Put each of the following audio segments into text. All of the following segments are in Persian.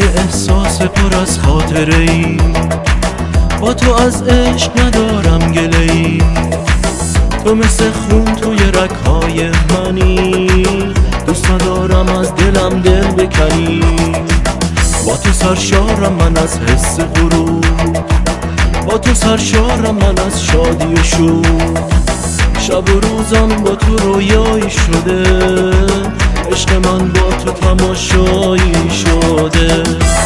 احساس پر از خاطره ای، با تو از عشق ندارم گله ای. تو مثل خون توی رگ‌های منی، دوست ندارم از دلم دل بکنی. با تو سرشارم من از حس غرور، با تو سرشارم من از شادی و شور. شب و روزم با تو رویایی شده، عشق من با تو تماشایی شده.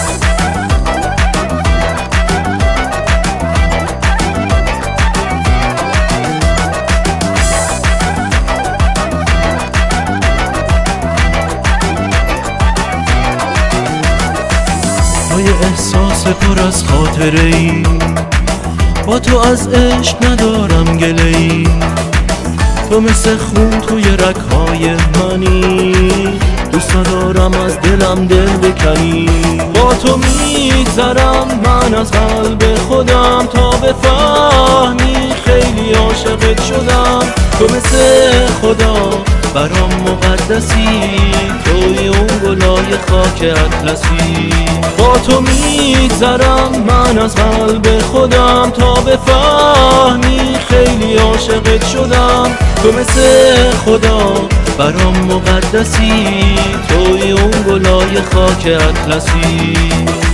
های احساس پر از خاطره ای، با تو از عشق ندارم گله ای. تو مثل خون توی رگ‌های منی، دوست ندارم از دلم دل بکنی. با تو میگذرم من از قلب خودم، تا بفهمی خیلی عاشقت شدم. تو مثل خدا برام مقدسی، توی اون گلای خاک اطلسی. با تو میگذرم من از قلب خودم، تا بفهمی خیلی عاشقت شدم. تو مثل خدا برام مقدسی، توی اون گلای خاک اطلسی.